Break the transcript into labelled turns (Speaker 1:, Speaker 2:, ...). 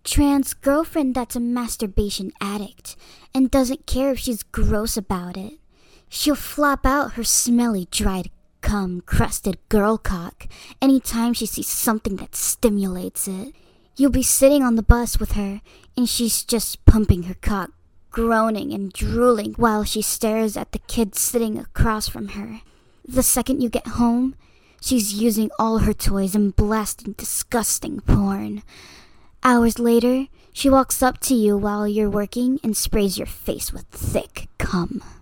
Speaker 1: trans girlfriend that's a masturbation addict and doesn't care if she's gross about it. She'll flop out her smelly, dried cum-crusted girl cock anytime she sees something that stimulates it. You'll be sitting on the bus with her, and she's just pumping her cock, groaning and drooling while she stares at the kid sitting across from her. The second you get home, she's using all her toys and blasting disgusting porn. Hours later, she walks up to you while you're working and sprays your face with thick cum.